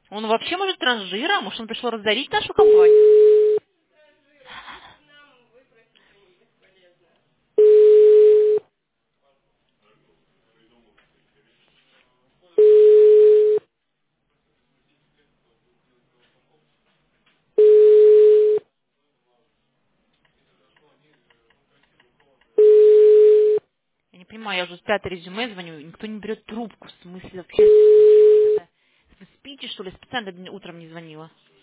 Он вообще может транжира? Может, он пришел разорить нашу компанию? Я не понимаю, я уже с 5-й резюме звоню, никто не берет трубку. В смысле, вообще, вы спите, что ли? Специально утром не звонила.